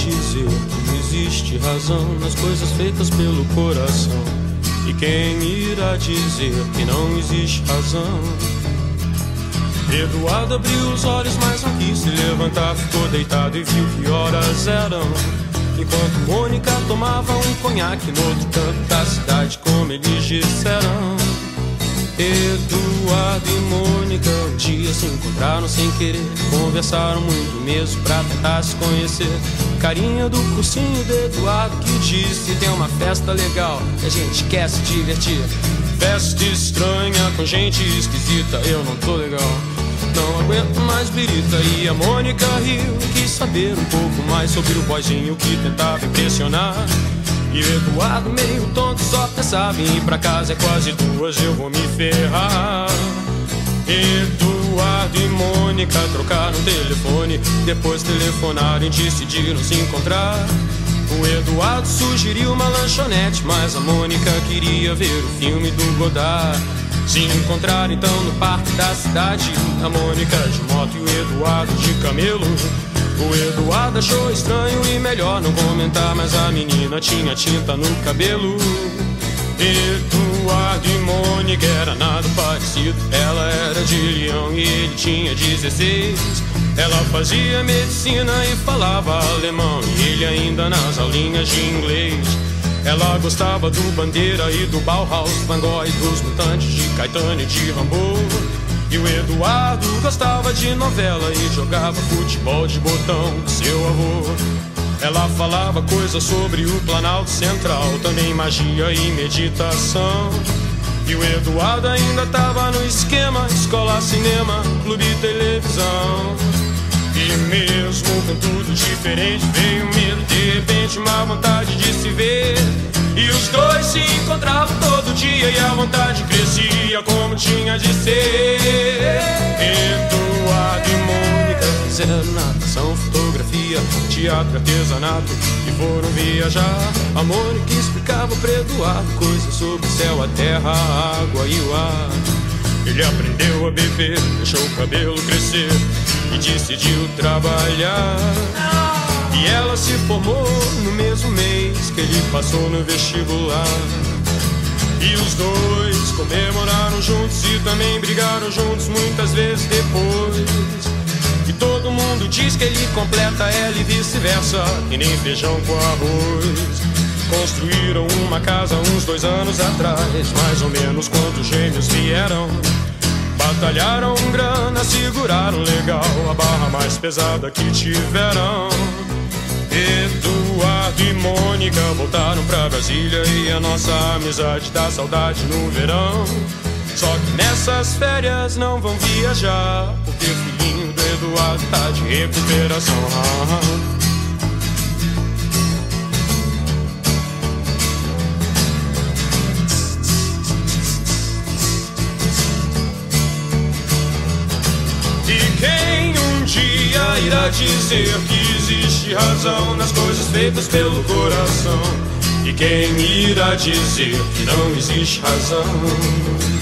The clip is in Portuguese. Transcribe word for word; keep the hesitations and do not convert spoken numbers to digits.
dizer que não existe razão nas coisas feitas pelo coração? E quem irá dizer que não existe razão? Eduardo abriu os olhos, mas não quis se levantar. Ficou deitado e viu que horas eram, enquanto Mônica tomava um conhaque no outro canto da cidade, como eles disseram. Eduardo e Mônica um dia se encontraram sem querer. Conversaram muito mesmo pra tentar se conhecer. Carinha do cursinho de Eduardo que disse: tem uma festa legal e a gente quer se divertir. Festa estranha com gente esquisita, eu não tô legal, não aguento mais birita. E a Mônica riu, quis saber um pouco mais sobre o boyzinho que tentava impressionar. E o Eduardo meio tonto só pensava em ir pra casa, é quase duas, eu vou me ferrar. Eduardo e Mônica trocaram telefone, depois telefonaram e decidiram se encontrar. O Eduardo sugeriu uma lanchonete, mas a Mônica queria ver o filme do Godard. Se encontraram então no parque da cidade, a Mônica de moto e o Eduardo de camelo. O Eduardo achou estranho e melhor não comentar, mas a menina tinha tinta no cabelo. Eduardo e Mônica era nada parecido, ela era de Leão e ele tinha dezesseis. Ela fazia medicina e falava alemão, e ele ainda nas aulinhas de inglês. Ela gostava do Bandeira e do Bauhaus, Van Gogh e dos Mutantes, de Caetano e de Rambo. E o Eduardo gostava de novela e jogava futebol de botão com seu avô. Ela falava coisas sobre o Planalto Central, também magia e meditação. E o Eduardo ainda tava no esquema: escola, cinema, clube e televisão. E mesmo com tudo diferente veio medo, de repente uma vontade de se ver. E os dois se encontravam todo dia e a vontade crescia como tinha de ser. Eduardo e Mônica fizeram natação, fotografia, teatro, artesanato e foram viajar. A Mônica explicava para Eduardo coisas sobre o céu, a terra, a água e o ar. Ele aprendeu a beber, deixou o cabelo crescer e decidiu trabalhar. E ela se formou no mesmo mês que ele passou no vestibular. E os dois comemoraram juntos e também brigaram juntos muitas vezes depois. E todo mundo diz que ele completa ela e vice-versa, que nem feijão com arroz. Construíram uma casa uns dois anos atrás, mais ou menos quando os gêmeos vieram. Batalharam grana, seguraram legal a barra mais pesada que tiveram. Eduardo e Mônica voltaram pra Brasília e a nossa amizade dá saudade no verão. Só que nessas férias não vão viajar, porque o filhinho do Eduardo tá de recuperação. E quem um dia irá dizer que existe razão nas coisas feitas pelo coração? E quem irá dizer que não existe razão?